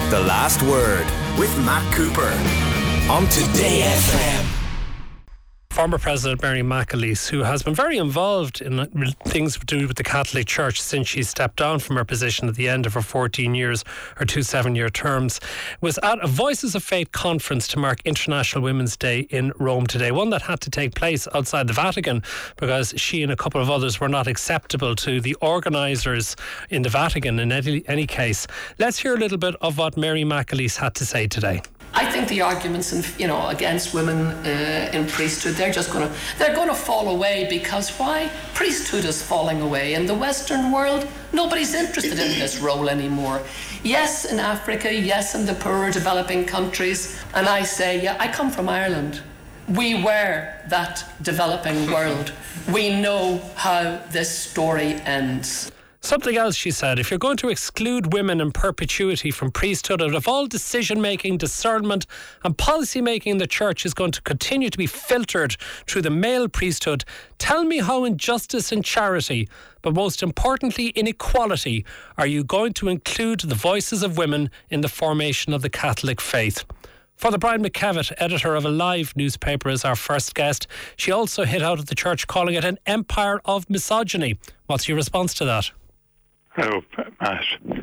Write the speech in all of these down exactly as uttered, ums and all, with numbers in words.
The Last Word with Matt Cooper on Today F M. Former President Mary McAleese, who has been very involved in things to do with the Catholic Church since she stepped down from her position at the end of her fourteen years, her two seven-year terms, was at a Voices of Faith conference to mark International Women's Day in Rome today, one that had to take place outside the Vatican because she and a couple of others were not acceptable to the organisers in the Vatican in any, any case. Let's hear a little bit of what Mary McAleese had to say today. I think the arguments, in, you know, against women uh, in priesthood, they're just going to they're going to fall away because why? Priesthood is falling away in the Western world. Nobody's interested in this role anymore. Yes, in Africa, yes, in the poorer developing countries, and I say, yeah, I come from Ireland. We were that developing world. We know how this story ends. Something else she said, if you're going to exclude women in perpetuity from priesthood and if all decision-making, discernment and policy-making in the church is going to continue to be filtered through the male priesthood, tell me how injustice and charity, but most importantly inequality, are you going to include the voices of women in the formation of the Catholic faith? Father Brian McKevitt, editor of a Live newspaper, is our first guest. She also hit out at the church calling it an empire of misogyny. What's your response to that? Hello, Matt.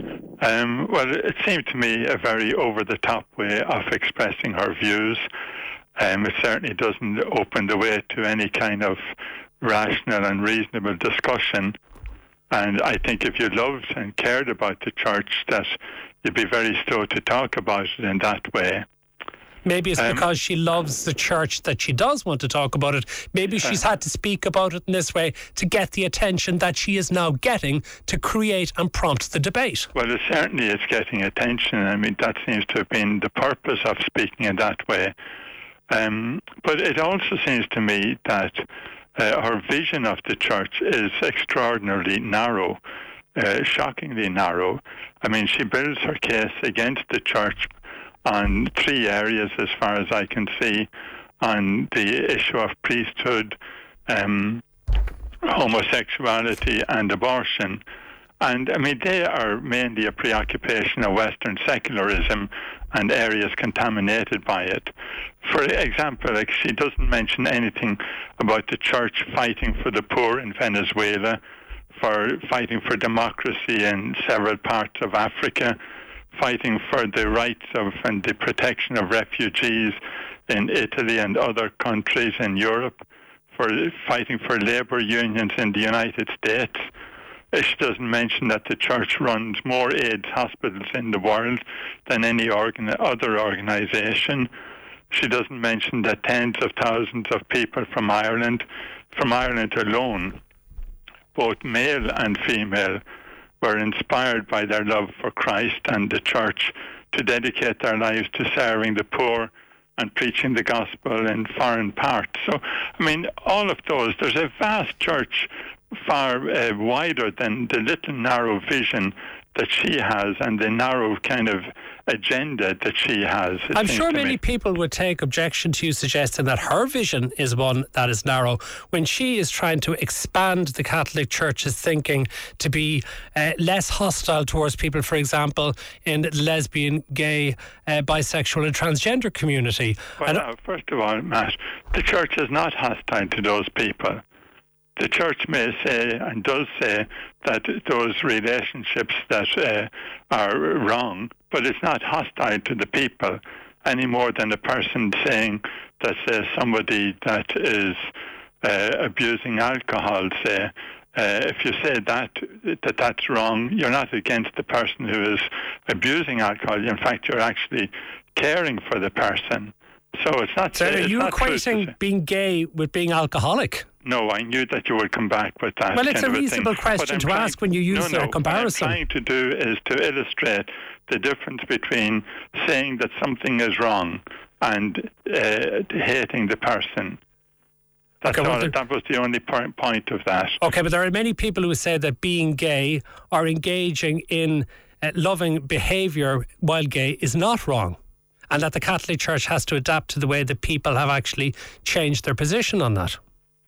Um, well, it seemed to me a very over-the-top way of expressing her views. Um, it certainly doesn't open the way to any kind of rational and reasonable discussion. And I think if you loved and cared about the church, that you'd be very slow to talk about it in that way. Maybe it's um, because she loves the church that she does want to talk about it. Maybe she's had to speak about it in this way to get the attention that she is now getting to create and prompt the debate. Well, it certainly is getting attention. I mean, that seems to have been the purpose of speaking in that way. Um, but it also seems to me that uh, her vision of the church is extraordinarily narrow, uh, shockingly narrow. I mean, she builds her case against the church on three areas, as far as I can see, on the issue of priesthood, um, homosexuality and abortion. And, I mean, they are mainly a preoccupation of Western secularism and areas contaminated by it. For example, like, she doesn't mention anything about the church fighting for the poor in Venezuela, for fighting for democracy in several parts of Africa, fighting for the rights of and the protection of refugees in Italy and other countries in Europe, for fighting for labour unions in the United States. She doesn't mention that the church runs more AIDS hospitals in the world than any organ- other organisation. She doesn't mention that tens of thousands of people from Ireland, from Ireland alone, both male and female, were inspired by their love for Christ and the church to dedicate their lives to serving the poor and preaching the gospel in foreign parts. So, I mean, all of those, there's a vast church far uh, wider than the little narrow vision that she has and the narrow kind of agenda that she has. I'm sure many people would take objection to you suggesting that her vision is one that is narrow when she is trying to expand the Catholic Church's thinking to be uh, less hostile towards people, for example, in the lesbian, gay, uh, bisexual and transgender community. Well, and, now, first of all, Matt, the Church is not hostile to those people. The Church may say and does say that those relationships that uh, are wrong, but it's not hostile to the people any more than a person saying that, say, somebody that is uh, abusing alcohol, say, uh, if you say that, that that's wrong, you're not against the person who is abusing alcohol. In fact, you're actually caring for the person. So it's not... So say, are it's you not equating being gay with being alcoholic? No, I knew that you would come back with that. Well, it's kind a of reasonable a thing. question to trying, ask when you use no, a no, comparison. What I'm trying to do is to illustrate the difference between saying that something is wrong and uh, hating the person. That's okay, all, well, that was the only point of that. Okay, but there are many people who say that being gay or engaging in uh, loving behaviour while gay is not wrong, and that the Catholic Church has to adapt to the way that people have actually changed their position on that.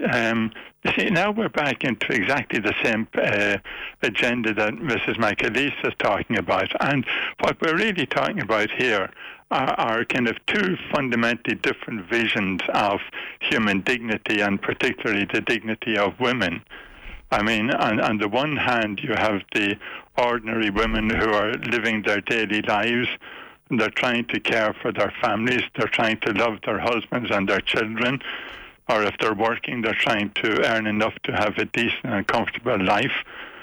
Um, you see, now we're back into exactly the same uh, agenda that Missus McAleese is talking about. And what we're really talking about here are, are kind of two fundamentally different visions of human dignity, and particularly the dignity of women. I mean, on, on the one hand, you have the ordinary women who are living their daily lives. They're trying to care for their families. They're trying to love their husbands and their children. Or if they're working, they're trying to earn enough to have a decent and comfortable life.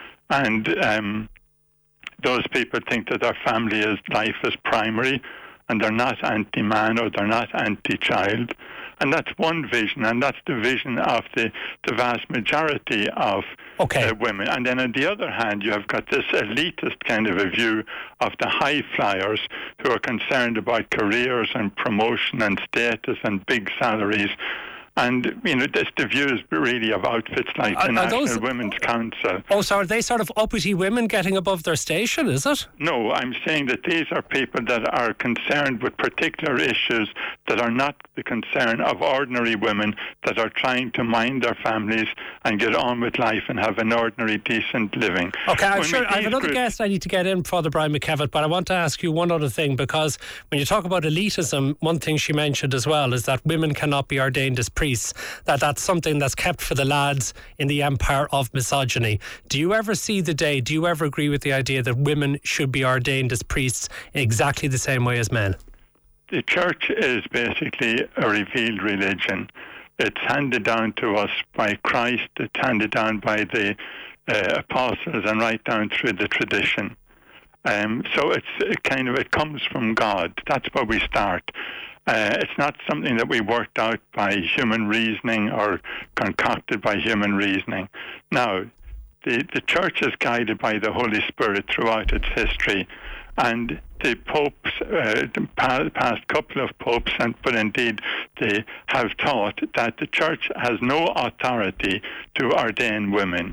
And um, those people think that their family is, life is primary, and they're not anti-man or they're not anti-child. And that's one vision, and that's the vision of the, the vast majority of okay. uh, women. And then on the other hand, you have got this elitist kind of a view of the high flyers who are concerned about careers and promotion and status and big salaries. And, you know, this, the views really of outfits like are, the are National those, Women's Council. Oh, so are they sort of uppity women getting above their station, is it? No, I'm saying that these are people that are concerned with particular issues that are not the concern of ordinary women that are trying to mind their families and get on with life and have an ordinary, decent living. Okay, I'm when sure I have another groups, guest I need to get in, Father Brian McKevitt, but I want to ask you one other thing, because when you talk about elitism, one thing she mentioned as well is that women cannot be ordained as priests. That that's something that's kept for the lads in the empire of misogyny. Do you ever see the day, do you ever agree with the idea that women should be ordained as priests in exactly the same way as men? The church is basically a revealed religion. It's handed down to us by Christ. It's handed down by the uh, apostles and right down through the tradition. Um, so it's it kind of, it comes from God. That's where we start. Uh, it's not something that we worked out by human reasoning or concocted by human reasoning. Now, the, the church is guided by the Holy Spirit throughout its history, and the popes, uh, the past, past couple of popes, and but indeed they have taught that the church has no authority to ordain women.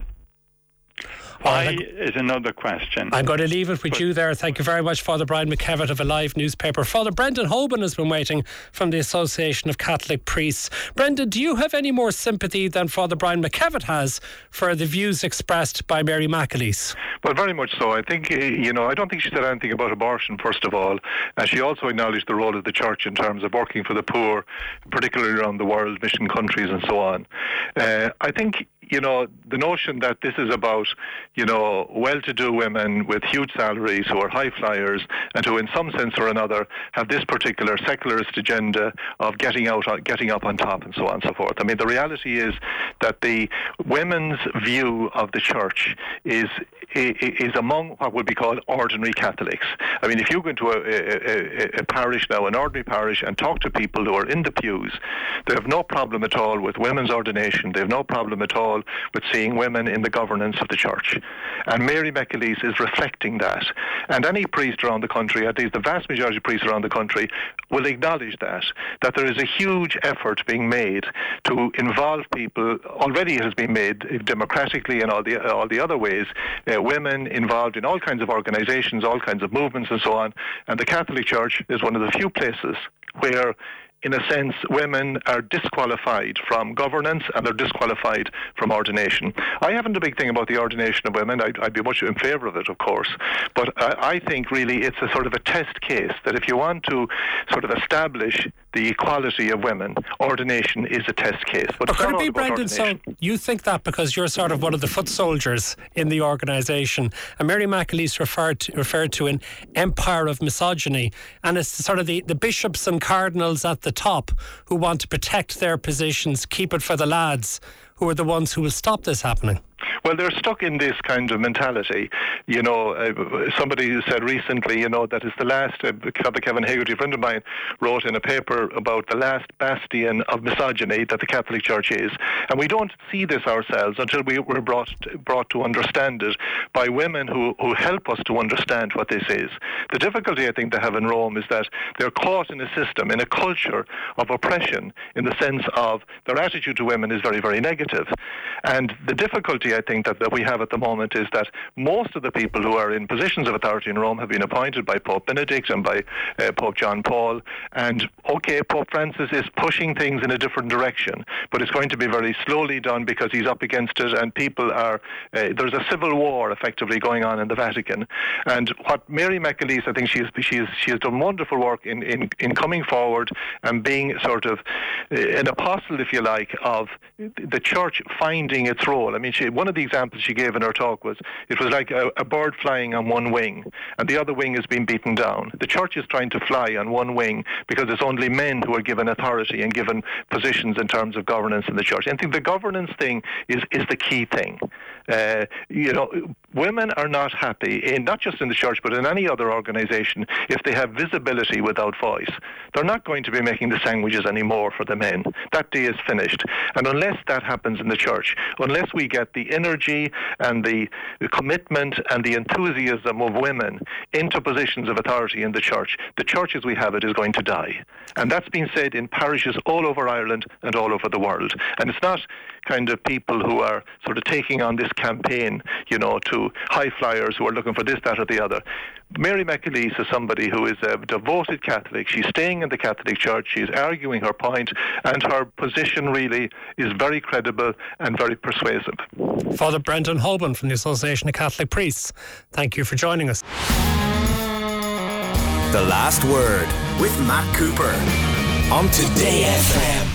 Why is another question. I'm going to leave it with but, you there. Thank you very much, Father Brian McKevitt of Alive newspaper. Father Brendan Hoban has been waiting from the Association of Catholic Priests. Brendan, do you have any more sympathy than Father Brian McKevitt has for the views expressed by Mary McAleese? Well, very much so. I think, you know, I don't think she said anything about abortion, first of all. And she also acknowledged the role of the church in terms of working for the poor, particularly around the world, mission countries and so on. Uh, I think, you know, the notion that this is about, you know, well-to-do women with huge salaries who are high flyers and who in some sense or another have this particular secularist agenda of getting out, getting up on top and so on and so forth. I mean, the reality is that the women's view of the church is is among what would be called ordinary Catholics. I mean, if you go into a, a, a parish now, an ordinary parish, and talk to people who are in the pews, they have no problem at all with women's ordination. They have no problem at all with seeing women in the governance of the church. And Mary McAleese is reflecting that. And any priest around the country, at least the vast majority of priests around the country, will acknowledge that, that there is a huge effort being made to involve people. Already it has been made democratically and all the all the other ways, uh, women involved in all kinds of organizations, all kinds of movements and so on. And the Catholic Church is one of the few places where, in a sense, women are disqualified from governance and they're disqualified from ordination. I haven't a big thing about the ordination of women. I'd, I'd be much in favour of it, of course. But I, I think really it's a sort of a test case that if you want to sort of establish the equality of women, ordination is a test case. But, but could it be, Brendan, so you think that because you're sort of one of the foot soldiers in the organisation, and Mary McAleese referred to, referred to an empire of misogyny, and it's sort of the, the bishops and cardinals at the top who want to protect their positions, keep it for the lads, who are the ones who will stop this happening? Well, they're stuck in this kind of mentality. You know, uh, somebody said recently, you know, that is the last, uh, Father Kevin Hagerty, a friend of mine, wrote in a paper about the last bastion of misogyny that the Catholic Church is. And we don't see this ourselves until we were brought brought to understand it by women who, who help us to understand what this is. The difficulty I think they have in Rome is that they're caught in a system, in a culture of oppression, in the sense of their attitude to women is very, very negative. And the difficulty difficulty I think that, that we have at the moment is that most of the people who are in positions of authority in Rome have been appointed by Pope Benedict and by uh, Pope John Paul. And okay, Pope Francis is pushing things in a different direction, but it's going to be very slowly done because he's up against it, and people are, uh, there's a civil war effectively going on in the Vatican. And what Mary McAleese, I think she has, she has, she has done wonderful work in, in, in coming forward and being sort of uh, an apostle, if you like, of the church finding its role. I mean, she, one of the examples she gave in her talk was, it was like a, a bird flying on one wing, and the other wing is being beaten down. The church is trying to fly on one wing because it's only men who are given authority and given positions in terms of governance in the church. And I think the governance thing is, is the key thing. Uh, you know, women are not happy, in, not just in the church, but in any other organisation, if they have visibility without voice. They're not going to be making the sandwiches anymore for the men. That day is finished. And unless that happens in the church, unless we get the energy and the, the commitment and the enthusiasm of women into positions of authority in the church, the church as we have it is going to die. And that's been said in parishes all over Ireland and all over the world. And it's not kind of people who are sort of taking on this campaign, you know, to high flyers who are looking for this, that or the other. Mary McAleese is somebody who is a devoted Catholic. She's staying in the Catholic Church. She's arguing her point, and her position really is very credible and very persuasive. Father Brendan Holman from the Association of Catholic Priests, thank you for joining us. The Last Word with Matt Cooper on Today F M.